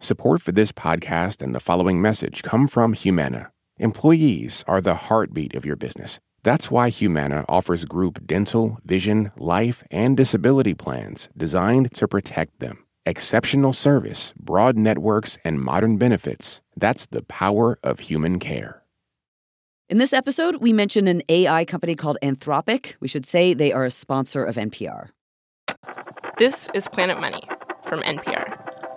Support for this podcast and the following message come from Humana. Employees are the heartbeat of your business. That's why Humana offers group dental, vision, life, and disability plans designed to protect them. Exceptional service, broad networks, and modern benefits. That's the power of human care. In this episode, we mention an AI company called Anthropic. We should say they are a sponsor of NPR. This is Planet Money from NPR.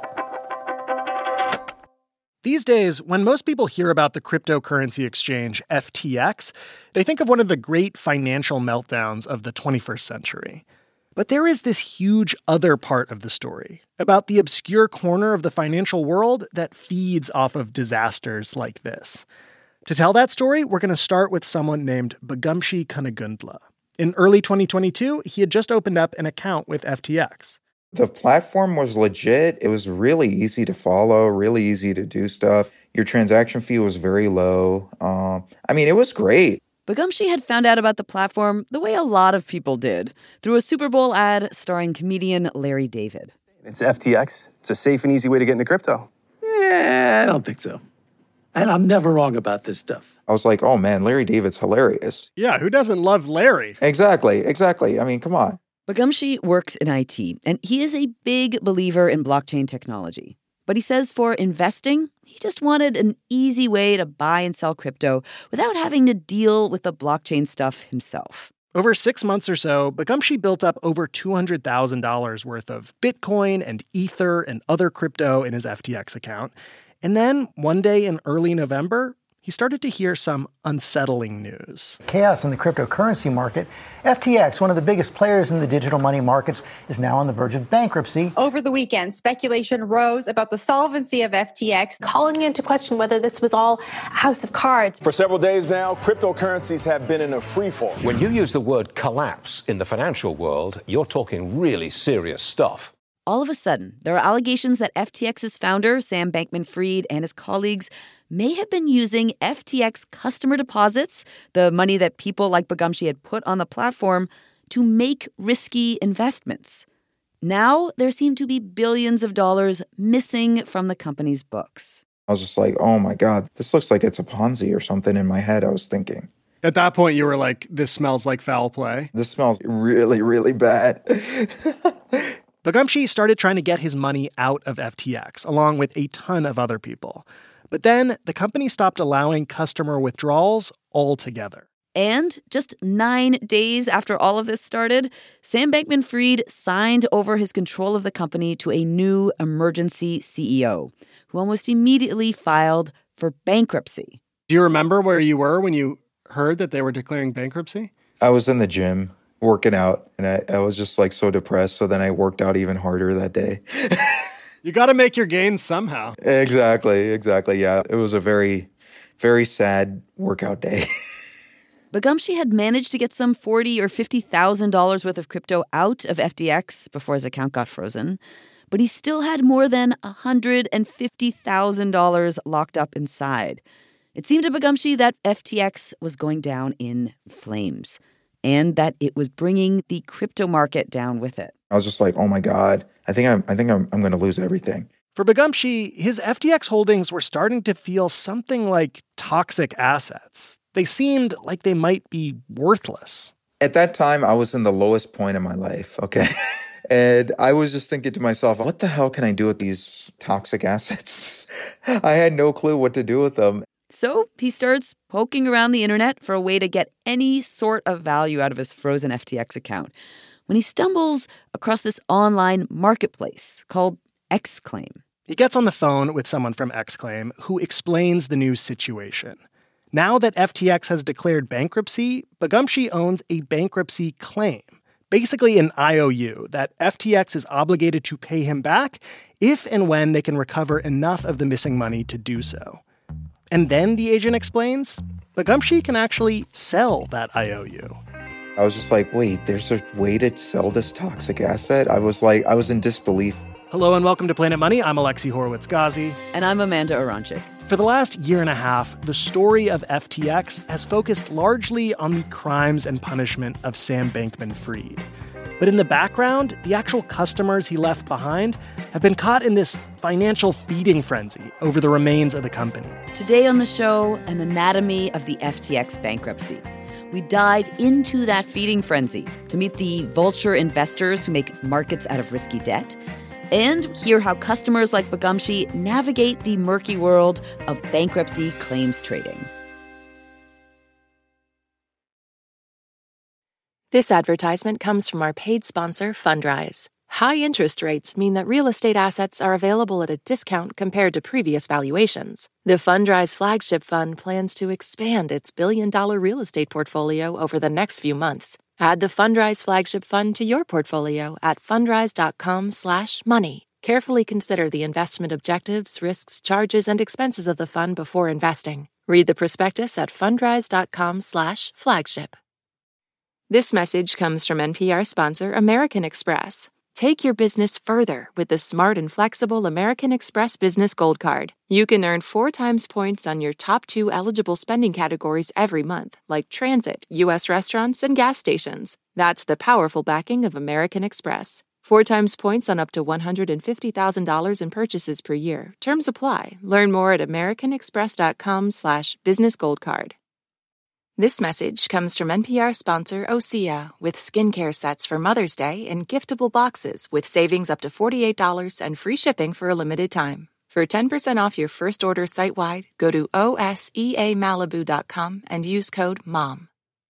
These days, when most people hear about the cryptocurrency exchange FTX, they think of one of the great financial meltdowns of the 21st century. But there is this huge other part of the story about the obscure corner of the financial world that feeds off of disasters like this. To tell that story, we're going to start with someone named Bagumshi Kanagundla. In early 2022, he had just opened up an account with FTX. The platform was legit. It was really easy to follow, really easy to do stuff. Your transaction fee was very low. It was great. Bagumshi had found out about the platform the way a lot of people did, through a Super Bowl ad starring comedian Larry David. It's FTX. It's a safe and easy way to get into crypto. I don't think so. And I'm never wrong about this stuff. I was like, oh man, Larry David's hilarious. Yeah, who doesn't love Larry? Exactly. I mean, come on. Bagumshi works in IT, and he is a big believer in blockchain technology. But he says for investing, he just wanted an easy way to buy and sell crypto without having to deal with the blockchain stuff himself. Over 6 months or so, Bagumshi built up over $200,000 worth of Bitcoin and Ether and other crypto in his FTX account. And then one day in early November, he started to hear some unsettling news. Chaos in the cryptocurrency market. FTX, one of the biggest players in the digital money markets, is now on the verge of bankruptcy. Over the weekend, speculation rose about the solvency of FTX, calling into question whether this was all a house of cards. For several days now, cryptocurrencies have been in a freefall. When you use the word collapse in the financial world, you're talking really serious stuff. All of a sudden, there are allegations that FTX's founder, Sam Bankman-Fried, and his colleagues may have been using FTX customer deposits, the money that people like Bagumshi had put on the platform, to make risky investments. Now, there seem to be billions of dollars missing from the company's books. I was just like, oh my God, this looks like it's a Ponzi or something in my head, I was thinking. At that point, you were like, this smells like foul play. This smells really, really bad. Bagumshi started trying to get his money out of FTX, along with a ton of other people. But then the company stopped allowing customer withdrawals altogether. And just 9 days after all of this started, Sam Bankman-Fried signed over his control of the company to a new emergency CEO, who almost immediately filed for bankruptcy. Do you remember where you were when you heard that they were declaring bankruptcy? I was in the gym working out, and I was just like so depressed. So then I worked out even harder that day. You got to make your gains somehow. Exactly. Yeah, it was a very, very sad workout day. Bagumshi had managed to get some $40,000 or $50,000 worth of crypto out of FTX before his account got frozen, but he still had more than $150,000 locked up inside. It seemed to Bagumshi that FTX was going down in flames, and that it was bringing the crypto market down with it. I was just like, oh my God, I think I'm going to lose everything. For Bagumshi, his FTX holdings were starting to feel something like toxic assets. They seemed like they might be worthless. At that time, I was in the lowest point in my life, okay? And I was just thinking to myself, what the hell can I do with these toxic assets? I had no clue what to do with them. So he starts poking around the internet for a way to get any sort of value out of his frozen FTX account when he stumbles across this online marketplace called Xclaim. He gets on the phone with someone from Xclaim who explains the new situation. Now that FTX has declared bankruptcy, Bagumshi owns a bankruptcy claim, basically an IOU that FTX is obligated to pay him back if and when they can recover enough of the missing money to do so. And then, the agent explains, Bagumshi can actually sell that IOU. I was just like, wait, there's a way to sell this toxic asset? I was in disbelief. Hello and welcome to Planet Money. I'm Alexi Horowitz-Ghazi. And I'm Amanda Aronczyk. For the last year and a half, the story of FTX has focused largely on the crimes and punishment of Sam Bankman-Fried. But in the background, the actual customers he left behind have been caught in this financial feeding frenzy over the remains of the company. Today on the show, an anatomy of the FTX bankruptcy. We dive into that feeding frenzy to meet the vulture investors who make markets out of risky debt and hear how customers like Bagumshi navigate the murky world of bankruptcy claims trading. This advertisement comes from our paid sponsor, Fundrise. High interest rates mean that real estate assets are available at a discount compared to previous valuations. The Fundrise flagship fund plans to expand its billion-dollar real estate portfolio over the next few months. Add the Fundrise flagship fund to your portfolio at fundrise.com/money. Carefully consider the investment objectives, risks, charges, and expenses of the fund before investing. Read the prospectus at fundrise.com/flagship. This message comes from NPR sponsor American Express. Take your business further with the smart and flexible American Express Business Gold Card. You can earn 4 times points on your top 2 eligible spending categories every month, like transit, U.S. restaurants, and gas stations. That's the powerful backing of American Express. 4 times points on up to $150,000 in purchases per year. Terms apply. Learn more at americanexpress.com/businessgoldcard. This message comes from NPR sponsor Osea with skincare sets for Mother's Day in giftable boxes with savings up to $48 and free shipping for a limited time. For 10% off your first order site-wide, go to oseamalibu.com and use code MOM.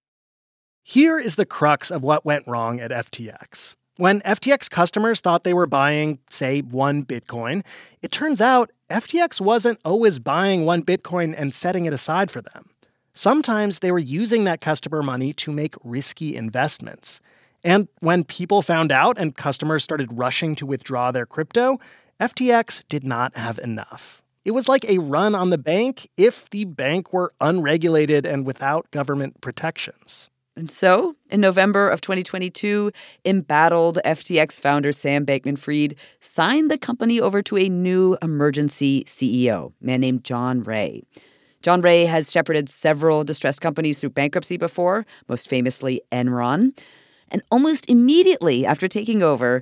Here is the crux of what went wrong at FTX. When FTX customers thought they were buying, say, 1 Bitcoin, it turns out FTX wasn't always buying 1 Bitcoin and setting it aside for them. Sometimes they were using that customer money to make risky investments. And when people found out and customers started rushing to withdraw their crypto, FTX did not have enough. It was like a run on the bank if the bank were unregulated and without government protections. And so, in November of 2022, embattled FTX founder Sam Bankman-Fried signed the company over to a new emergency CEO, a man named John Ray. John Ray has shepherded several distressed companies through bankruptcy before, most famously Enron. And almost immediately after taking over,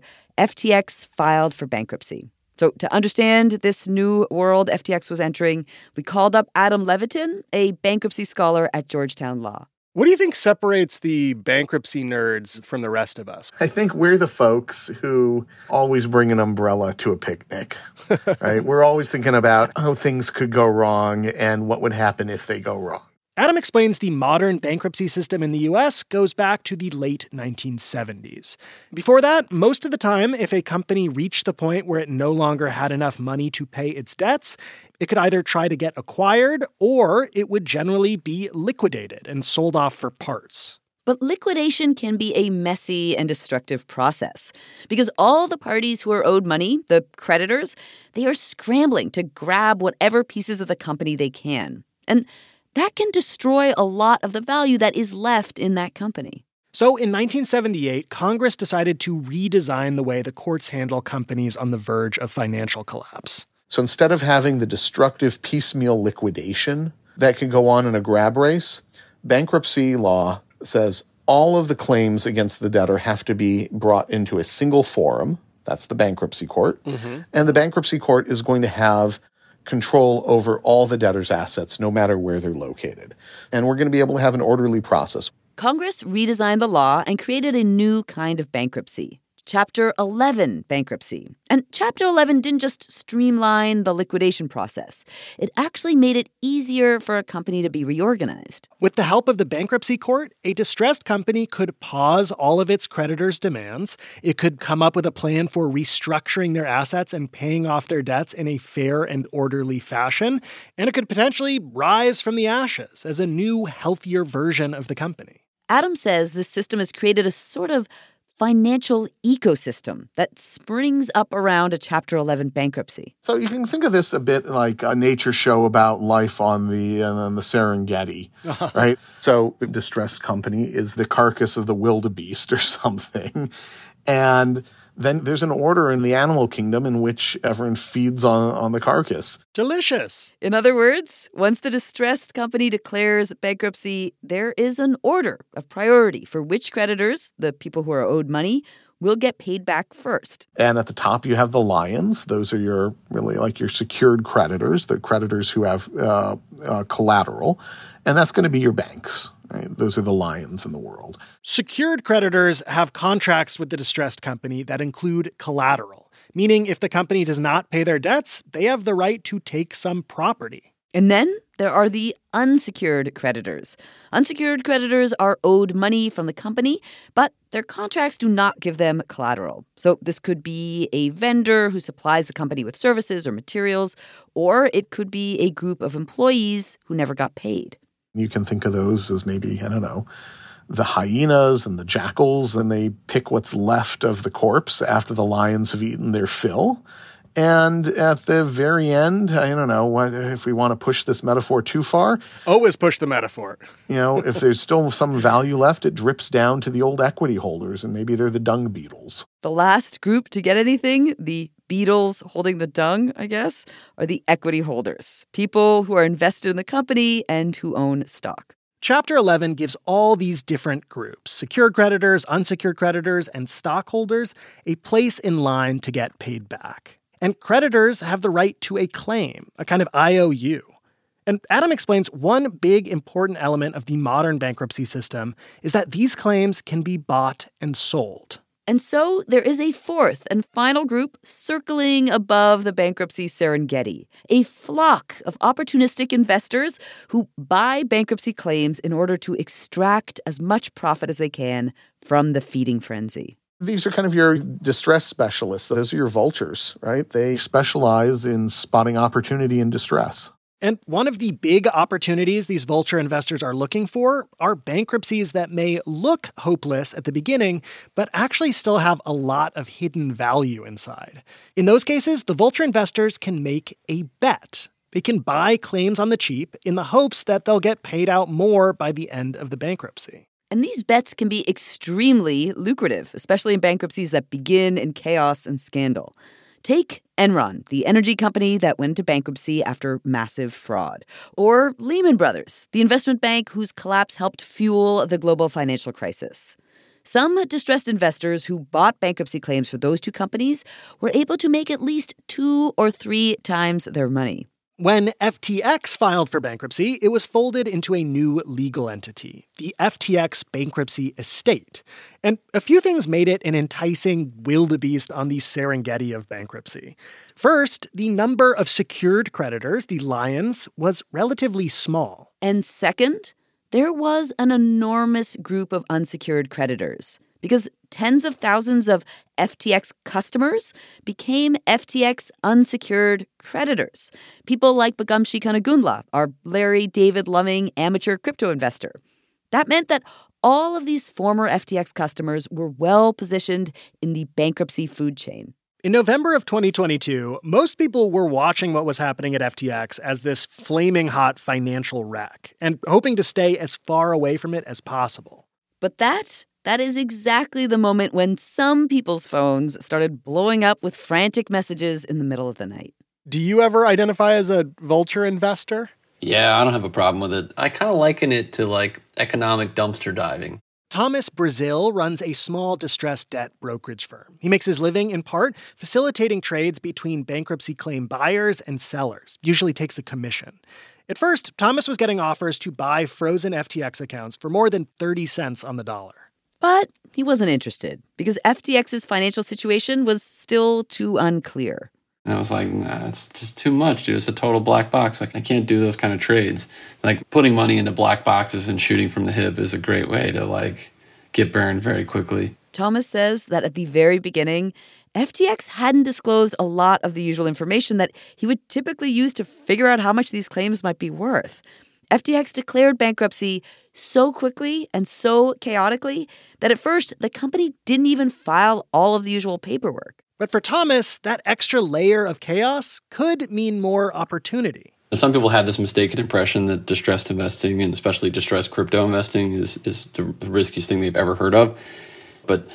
FTX filed for bankruptcy. So to understand this new world FTX was entering, we called up Adam Levitin, a bankruptcy scholar at Georgetown Law. What do you think separates the bankruptcy nerds from the rest of us? I think we're the folks who always bring an umbrella to a picnic, right? We're always thinking about how things could go wrong and what would happen if they go wrong. Adam explains the modern bankruptcy system in the U.S. goes back to the late 1970s. Before that, most of the time, if a company reached the point where it no longer had enough money to pay its debts, it could either try to get acquired or it would generally be liquidated and sold off for parts. But liquidation can be a messy and destructive process because all the parties who are owed money, the creditors, they are scrambling to grab whatever pieces of the company they can. And that can destroy a lot of the value that is left in that company. So in 1978, Congress decided to redesign the way the courts handle companies on the verge of financial collapse. So instead of having the destructive piecemeal liquidation that could go on in a grab race, bankruptcy law says all of the claims against the debtor have to be brought into a single forum. That's the bankruptcy court. Mm-hmm. And the bankruptcy court is going to have control over all the debtor's assets, no matter where they're located. And we're going to be able to have an orderly process. Congress redesigned the law and created a new kind of bankruptcy, Chapter 11 bankruptcy. And Chapter 11 didn't just streamline the liquidation process. It actually made it easier for a company to be reorganized. With the help of the bankruptcy court, a distressed company could pause all of its creditors' demands. It could come up with a plan for restructuring their assets and paying off their debts in a fair and orderly fashion. And it could potentially rise from the ashes as a new, healthier version of the company. Adam says this system has created a sort of financial ecosystem that springs up around a Chapter 11 bankruptcy. So you can think of this a bit like a nature show about life on the Serengeti, right? So the distressed company is the carcass of the wildebeest or something. And then there's an order in the animal kingdom in which everyone feeds on the carcass. Delicious. In other words, once the distressed company declares bankruptcy, there is an order of priority for which creditors, the people who are owed money, will get paid back first. And at the top, you have the lions. Those are your secured creditors, the creditors who have collateral. And that's going to be your banks. Right? Those are the lions in the world. Secured creditors have contracts with the distressed company that include collateral, meaning if the company does not pay their debts, they have the right to take some property. And then there are the unsecured creditors. Unsecured creditors are owed money from the company, but their contracts do not give them collateral. So this could be a vendor who supplies the company with services or materials, or it could be a group of employees who never got paid. You can think of those as maybe, the hyenas and the jackals, and they pick what's left of the corpse after the lions have eaten their fill. And at the very end, I don't know, if we want to push this metaphor too far. Always push the metaphor. If there's still some value left, it drips down to the old equity holders, and maybe they're the dung beetles. The last group to get anything, the beetles holding the dung, I guess, are the equity holders, people who are invested in the company and who own stock. Chapter 11 gives all these different groups, secured creditors, unsecured creditors, and stockholders, a place in line to get paid back. And creditors have the right to a claim, a kind of IOU. And Adam explains one big important element of the modern bankruptcy system is that these claims can be bought and sold. And so there is a fourth and final group circling above the bankruptcy Serengeti, a flock of opportunistic investors who buy bankruptcy claims in order to extract as much profit as they can from the feeding frenzy. These are kind of your distress specialists. Those are your vultures, right? They specialize in spotting opportunity in distress. And one of the big opportunities these vulture investors are looking for are bankruptcies that may look hopeless at the beginning, but actually still have a lot of hidden value inside. In those cases, the vulture investors can make a bet. They can buy claims on the cheap in the hopes that they'll get paid out more by the end of the bankruptcy. And these bets can be extremely lucrative, especially in bankruptcies that begin in chaos and scandal. Take Enron, the energy company that went into bankruptcy after massive fraud. Or Lehman Brothers, the investment bank whose collapse helped fuel the global financial crisis. Some distressed investors who bought bankruptcy claims for those two companies were able to make at least 2 or 3 times their money. When FTX filed for bankruptcy, it was folded into a new legal entity, the FTX bankruptcy estate. And a few things made it an enticing wildebeest on the Serengeti of bankruptcy. First, the number of secured creditors, the lions, was relatively small. And second, there was an enormous group of unsecured creditors, because tens of thousands of FTX customers became FTX unsecured creditors. People like Bagamshi Kanagundla, our Larry David Loving amateur crypto investor. That meant that all of these former FTX customers were well positioned in the bankruptcy food chain. In November of 2022, most people were watching what was happening at FTX as this flaming hot financial wreck and hoping to stay as far away from it as possible. But that is exactly the moment when some people's phones started blowing up with frantic messages in the middle of the night. Do you ever identify as a vulture investor? Yeah, I don't have a problem with it. I kind of liken it to economic dumpster diving. Thomas Brazil runs a small distressed debt brokerage firm. He makes his living, in part, facilitating trades between bankruptcy claim buyers and sellers, usually takes a commission. At first, Thomas was getting offers to buy frozen FTX accounts for more than 30 cents on the dollar. But he wasn't interested because FTX's financial situation was still too unclear. And I was like, nah, it's just too much, dude. It's a total black box. I can't do those kind of trades. Putting money into black boxes and shooting from the hip is a great way to, get burned very quickly. Thomas says that at the very beginning, FTX hadn't disclosed a lot of the usual information that he would typically use to figure out how much these claims might be worth. FTX declared bankruptcy so quickly and so chaotically that at first the company didn't even file all of the usual paperwork. But for Thomas, that extra layer of chaos could mean more opportunity. Some people have this mistaken impression that distressed investing, and especially distressed crypto investing, is the riskiest thing they've ever heard of. But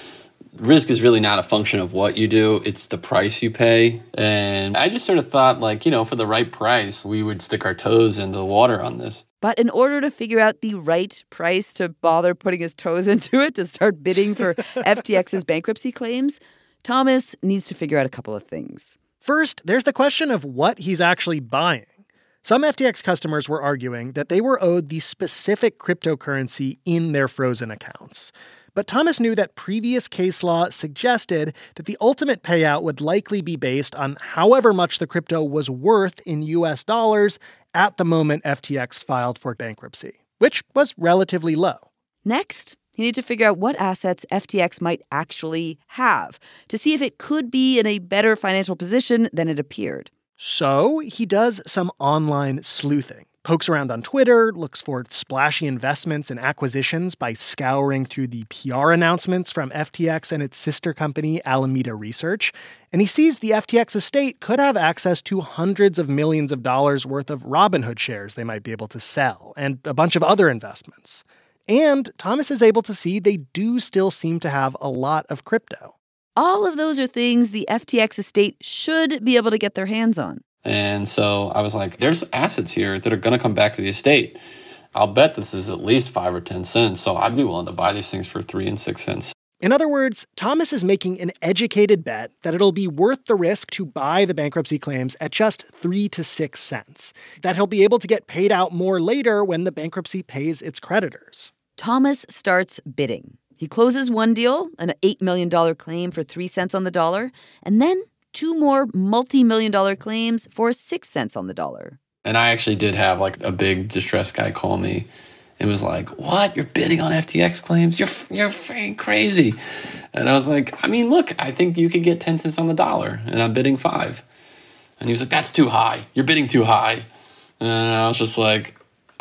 risk is really not a function of what you do, it's the price you pay. And I just sort of thought, like, you know, for the right price, we would stick our toes into the water on this. But in order to figure out the right price to bother putting his toes into it, to start bidding for FTX's bankruptcy claims, Thomas needs to figure out a couple of things. First, there's the question of what he's actually buying. Some FTX customers were arguing that they were owed the specific cryptocurrency in their frozen accounts. But Thomas knew that previous case law suggested that the ultimate payout would likely be based on however much the crypto was worth in US dollars at the moment FTX filed for bankruptcy, which was relatively low. Next, he needed to figure out what assets FTX might actually have to see if it could be in a better financial position than it appeared. So he does some online sleuthing. Pokes around on Twitter, looks for splashy investments and acquisitions by scouring through the PR announcements from FTX and its sister company, Alameda Research. And he sees the FTX estate could have access to hundreds of millions of dollars worth of Robinhood shares they might be able to sell, and a bunch of other investments. And Thomas is able to see they do still seem to have a lot of crypto. All of those are things the FTX estate should be able to get their hands on. And so I was like, there's assets here that are going to come back to the estate. I'll bet this is at least 5 or 10 cents. So I'd be willing to buy these things for 3 and 6 cents. In other words, Thomas is making an educated bet that it'll be worth the risk to buy the bankruptcy claims at just 3 to 6 cents, that he'll be able to get paid out more later when the bankruptcy pays its creditors. Thomas starts bidding. He closes one deal, an $8 million claim for 3 cents on the dollar, and then 2 more multi-million-dollar claims for 6 cents on the dollar. And I actually did have like a big distressed guy call me and was like, "What? You're bidding on FTX claims? You're freaking crazy." And I was like, "I mean, look, I think you could get 10 cents on the dollar, and I'm bidding 5." And he was like, "That's too high. You're bidding too high." And I was just like,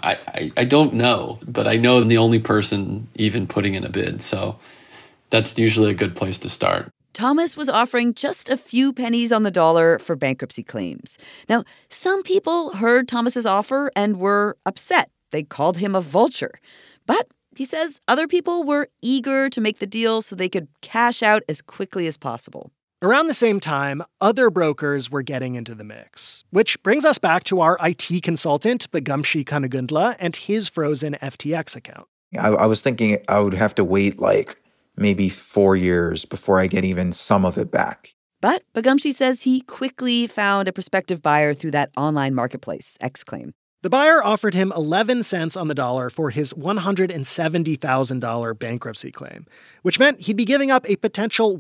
I don't know, but I know I'm the only person even putting in a bid. So that's usually a good place to start. Thomas was offering just a few pennies on the dollar for bankruptcy claims. Now, some people heard Thomas's offer and were upset. They called him a vulture. But he says other people were eager to make the deal so they could cash out as quickly as possible. Around the same time, other brokers were getting into the mix, which brings us back to our IT consultant, Bagamshi Kanagundla, and his frozen FTX account. I was thinking I would have to wait like maybe 4 years before I get even some of it back. But Bagamshi says he quickly found a prospective buyer through that online marketplace, Xclaim. The buyer offered him 11 cents on the dollar for his $170,000 bankruptcy claim, which meant he'd be giving up a potential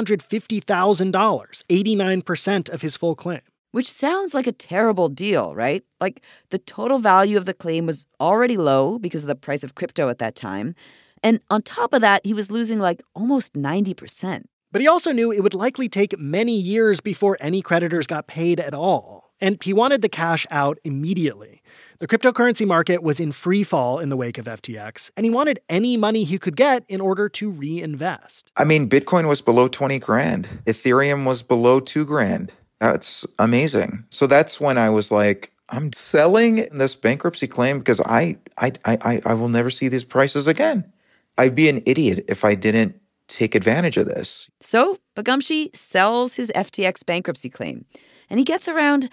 $150,000, 89% of his full claim. Which sounds like a terrible deal, right? Like, the total value of the claim was already low because of the price of crypto at that time. And on top of that, he was losing like almost 90%. But he also knew it would likely take many years before any creditors got paid at all. And he wanted the cash out immediately. The cryptocurrency market was in free fall in the wake of FTX, and he wanted any money he could get in order to reinvest. I mean, Bitcoin was below 20 grand. Ethereum was below 2 grand. That's amazing. So that's when I was like, I'm selling this bankruptcy claim because I will never see these prices again. I'd be an idiot if I didn't take advantage of this. So Bagamshi sells his FTX bankruptcy claim, and he gets around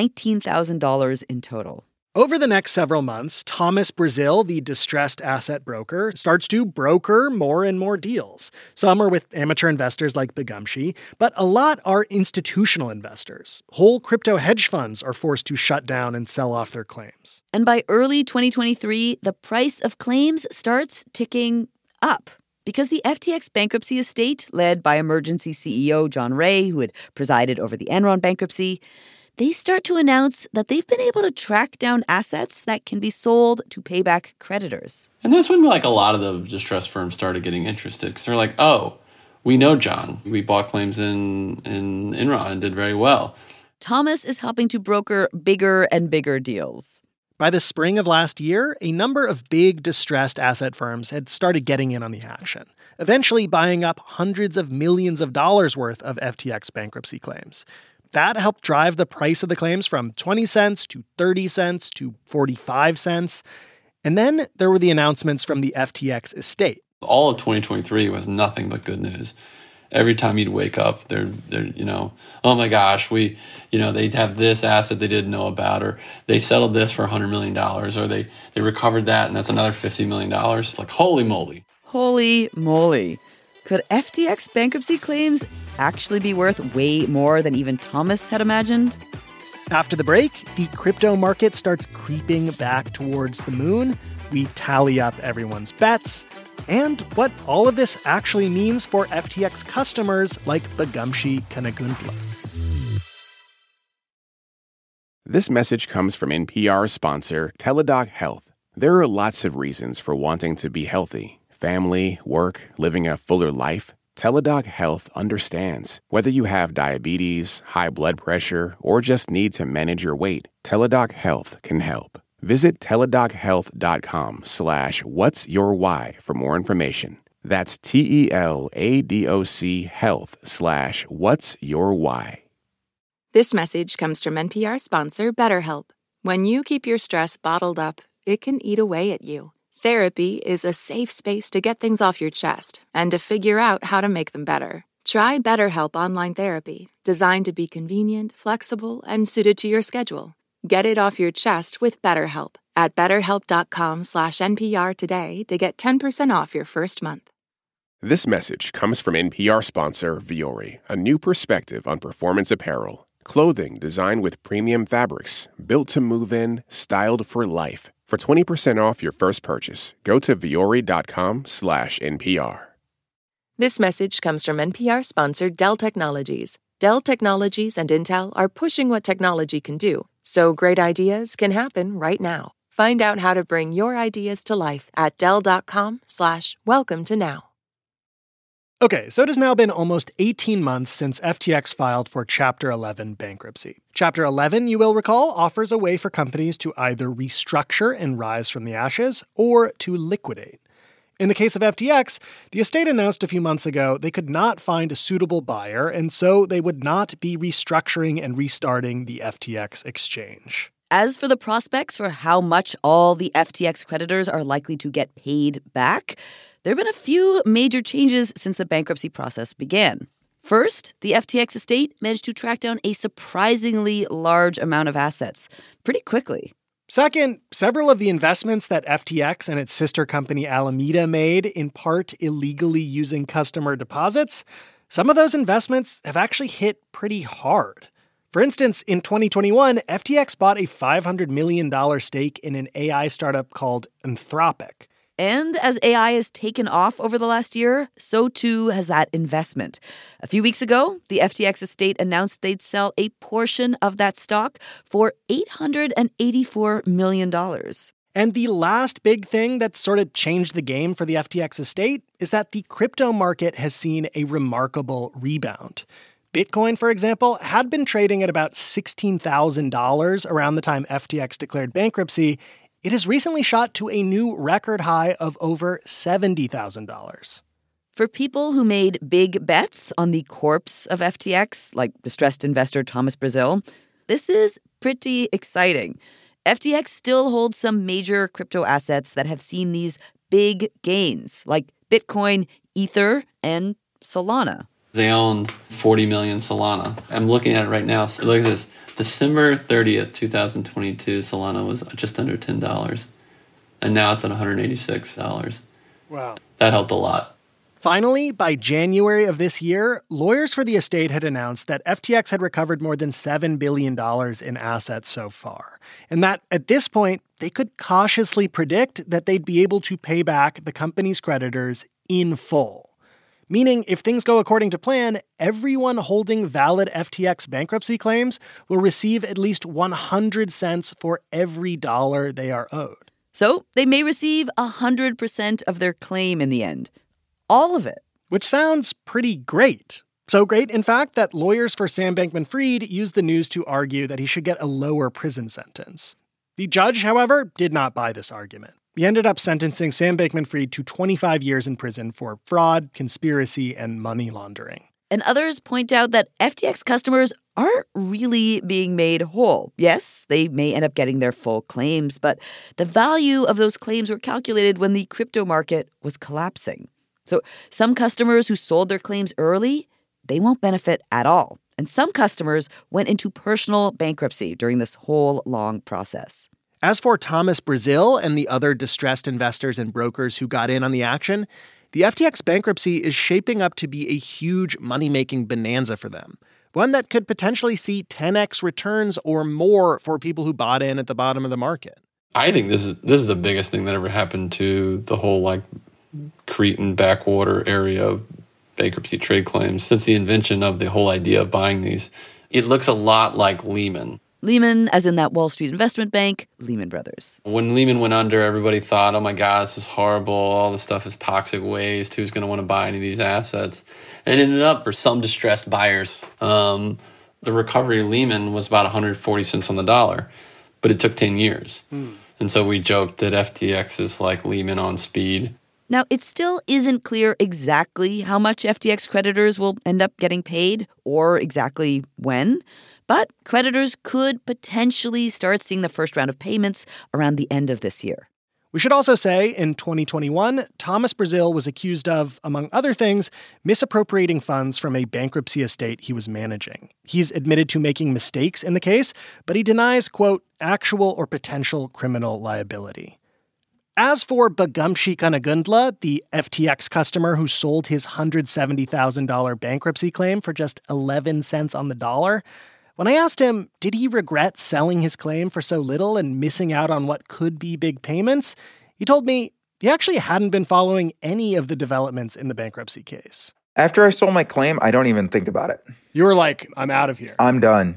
$19,000 in total. Over the next several months, Thomas Brazil, the distressed asset broker, starts to broker more and more deals. Some are with amateur investors like Bagamshi, but a lot are institutional investors. Whole crypto hedge funds are forced to shut down and sell off their claims. And by early 2023, the price of claims starts ticking up. Because the FTX bankruptcy estate, led by emergency CEO John Ray, who had presided over the Enron bankruptcy, they start to announce that they've been able to track down assets that can be sold to pay back creditors. And that's when like a lot of the distressed firms started getting interested because they're like, oh, we know John. We bought claims in Enron and did very well. Thomas is helping to broker bigger and bigger deals. By the spring of last year, a number of big distressed asset firms had started getting in on the action, eventually buying up hundreds of millions of dollars worth of FTX bankruptcy claims. That helped drive the price of the claims from 20 cents to 30 cents to 45 cents. And then there were the announcements from the FTX estate. All of 2023 was nothing but good news. Every time you'd wake up, they're oh my gosh, they'd have this asset they didn't know about, or they settled this for $100 million, or they recovered that and that's another $50 million. It's like, holy moly. Holy moly. Could FTX bankruptcy claims actually be worth way more than even Thomas had imagined? After the break, the crypto market starts creeping back towards the moon. We tally up everyone's bets, and what all of this actually means for FTX customers like Bagumshi Kanagundla. This message comes from NPR sponsor Teladoc Health. There are lots of reasons for wanting to be healthy. Family, work, living a fuller life. Teladoc Health understands. Whether you have diabetes, high blood pressure, or just need to manage your weight, Teladoc Health can help. Visit teladochealth.com/whatsyourwhy for more information. That's TELADOC health/whatsyourwhy. This message comes from NPR sponsor BetterHelp. When you keep your stress bottled up, it can eat away at you. Therapy is a safe space to get things off your chest and to figure out how to make them better. Try BetterHelp Online Therapy, designed to be convenient, flexible, and suited to your schedule. Get it off your chest with BetterHelp at betterhelp.com/NPR today to get 10% off your first month. This message comes from NPR sponsor Vuori, a new perspective on performance apparel. Clothing designed with premium fabrics, built to move in, styled for life. For 20% off your first purchase, go to vuori.com/NPR. This message comes from NPR sponsor Dell Technologies. Dell Technologies and Intel are pushing what technology can do, so great ideas can happen right now. Find out how to bring your ideas to life at Dell.com/welcome to now. Okay, so it has now been almost 18 months since FTX filed for Chapter 11 bankruptcy. Chapter 11, you will recall, offers a way for companies to either restructure and rise from the ashes or to liquidate. In the case of FTX, the estate announced a few months ago they could not find a suitable buyer, and so they would not be restructuring and restarting the FTX exchange. As for the prospects for how much all the FTX creditors are likely to get paid back, there have been a few major changes since the bankruptcy process began. First, the FTX estate managed to track down a surprisingly large amount of assets pretty quickly. Second, several of the investments that FTX and its sister company Alameda made, in part illegally using customer deposits, some of those investments have actually hit pretty hard. For instance, in 2021, FTX bought a $500 million stake in an AI startup called Anthropic. And as AI has taken off over the last year, so too has that investment. A few weeks ago, the FTX estate announced they'd sell a portion of that stock for $884 million. And the last big thing that sort of changed the game for the FTX estate is that the crypto market has seen a remarkable rebound. Bitcoin, for example, had been trading at about $16,000 around the time FTX declared bankruptcy. It has recently shot to a new record high of over $70,000. For people who made big bets on the corpse of FTX, like distressed investor Thomas Brazil, this is pretty exciting. FTX still holds some major crypto assets that have seen these big gains, like Bitcoin, Ether, and Solana. They owned 40 million Solana. I'm looking at it right now. So look at this. December 30th, 2022, Solana was just under $10. And now it's at $186. Wow. That helped a lot. Finally, by January of this year, lawyers for the estate had announced that FTX had recovered more than $7 billion in assets so far. And that, at this point, they could cautiously predict that they'd be able to pay back the company's creditors in full. Meaning, if things go according to plan, everyone holding valid FTX bankruptcy claims will receive at least 100 cents for every dollar they are owed. So they may receive 100% of their claim in the end. All of it. Which sounds pretty great. So great, in fact, that lawyers for Sam Bankman-Fried used the news to argue that he should get a lower prison sentence. The judge, however, did not buy this argument. He ended up sentencing Sam Bankman-Fried to 25 years in prison for fraud, conspiracy, and money laundering. And others point out that FTX customers aren't really being made whole. Yes, they may end up getting their full claims, but the value of those claims were calculated when the crypto market was collapsing. So some customers who sold their claims early, they won't benefit at all. And some customers went into personal bankruptcy during this whole long process. As for Thomas Brazil and the other distressed investors and brokers who got in on the action, the FTX bankruptcy is shaping up to be a huge money-making bonanza for them, one that could potentially see 10x returns or more for people who bought in at the bottom of the market. I think this is the biggest thing that ever happened to the whole Cretan backwater area of bankruptcy trade claims since the invention of the whole idea of buying these. It looks a lot like Lehman. Lehman, as in that Wall Street investment bank, Lehman Brothers. When Lehman went under, everybody thought, oh my God, this is horrible. All this stuff is toxic waste. Who's going to want to buy any of these assets? And it ended up for some distressed buyers. The recovery of Lehman was about 140 cents on the dollar, but it took 10 years. And so we joked that FTX is like Lehman on speed. Now, it still isn't clear exactly how much FTX creditors will end up getting paid or exactly when. But creditors could potentially start seeing the first round of payments around the end of this year. We should also say, in 2021, Thomas Brazil was accused of, among other things, misappropriating funds from a bankruptcy estate he was managing. He's admitted to making mistakes in the case, but he denies, quote, actual or potential criminal liability. As for Bagumshi Kanagundla, the FTX customer who sold his $170,000 bankruptcy claim for just 11 cents on the dollar, when I asked him, did he regret selling his claim for so little and missing out on what could be big payments, he told me he actually hadn't been following any of the developments in the bankruptcy case. After I sold my claim, I don't even think about it. You were like, I'm out of here. I'm done.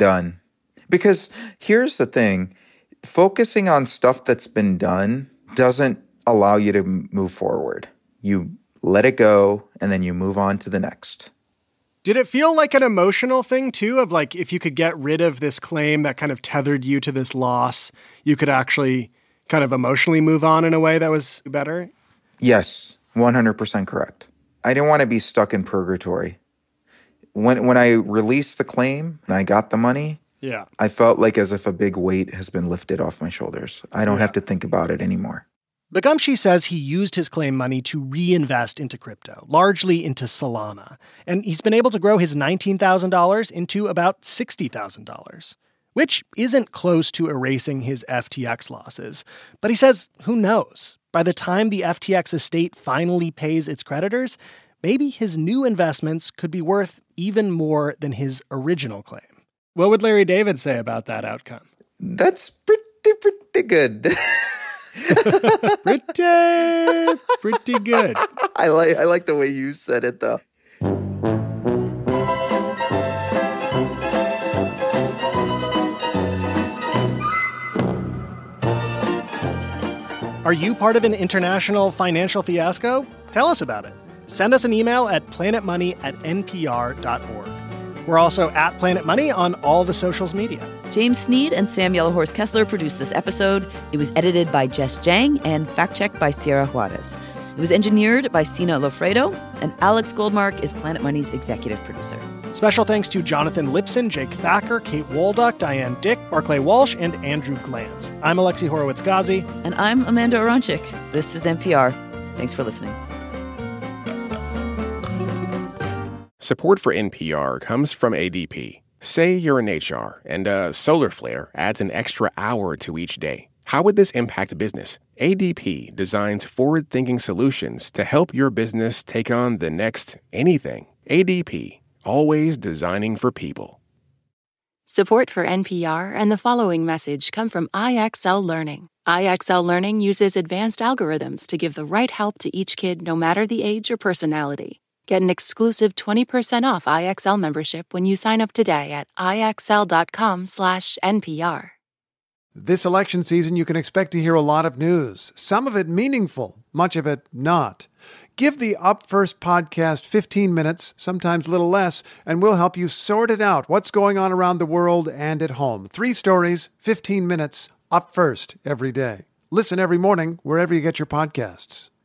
Because here's the thing. Focusing on stuff that's been done doesn't allow you to move forward. You let it go, and then you move on to the next. Did it feel like an emotional thing, too, of if you could get rid of this claim that kind of tethered you to this loss, you could actually kind of emotionally move on in a way that was better? Yes, 100% correct. I didn't want to be stuck in purgatory. When I released the claim and I got the money, I felt like as if a big weight has been lifted off my shoulders. I don't have to think about it anymore. Bagumshi says he used his claim money to reinvest into crypto, largely into Solana. And he's been able to grow his $19,000 into about $60,000, which isn't close to erasing his FTX losses. But he says, who knows? By the time the FTX estate finally pays its creditors, maybe his new investments could be worth even more than his original claim. What would Larry David say about that outcome? That's pretty good. Pretty good. I like the way you said it, though. Are you part of an international financial fiasco? Tell us about it. Send us an email at planetmoney@npr.org. We're also at Planet Money on all the socials media. James Sneed and Sam Yellowhorse Kessler produced this episode. It was edited by Jess Jang and fact-checked by Sierra Juarez. It was engineered by Sina Lofredo, and Alex Goldmark is Planet Money's executive producer. Special thanks to Jonathan Lipson, Jake Thacker, Kate Walduck, Diane Dick, Barclay Walsh, and Andrew Glantz. I'm Alexi Horowitz-Ghazi. And I'm Amanda Aronchik. This is NPR. Thanks for listening. Support for NPR comes from ADP. Say you're in HR and a solar flare adds an extra hour to each day. How would this impact business? ADP designs forward-thinking solutions to help your business take on the next anything. ADP, always designing for people. Support for NPR and the following message come from IXL Learning. IXL Learning uses advanced algorithms to give the right help to each kid no matter the age or personality. Get an exclusive 20% off IXL membership when you sign up today at IXL.com/NPR. This election season, you can expect to hear a lot of news, some of it meaningful, much of it not. Give the Up First podcast 15 minutes, sometimes a little less, and we'll help you sort it out. What's going on around the world and at home? 3 stories, 15 minutes, Up First every day. Listen every morning wherever you get your podcasts.